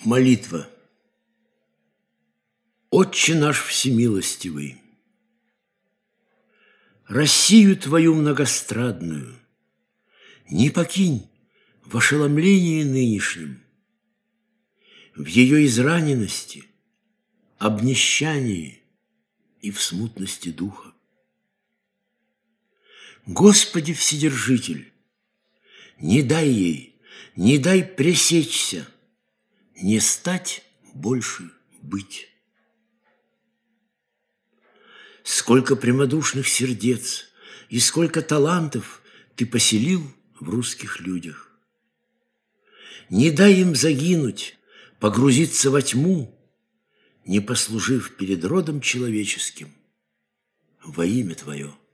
Молитва. Отче наш всемилостивый, Россию Твою многострадную не покинь в ошеломлении нынешнем, в ее израненности, обнищании и в смутности духа. Господи Вседержитель, не дай ей, не дай пресечься, не стать больше быть. Сколько прямодушных сердец и сколько талантов Ты поселил в русских людях. Не дай им загинуть, погрузиться во тьму, не послужив перед родом человеческим во имя Твое.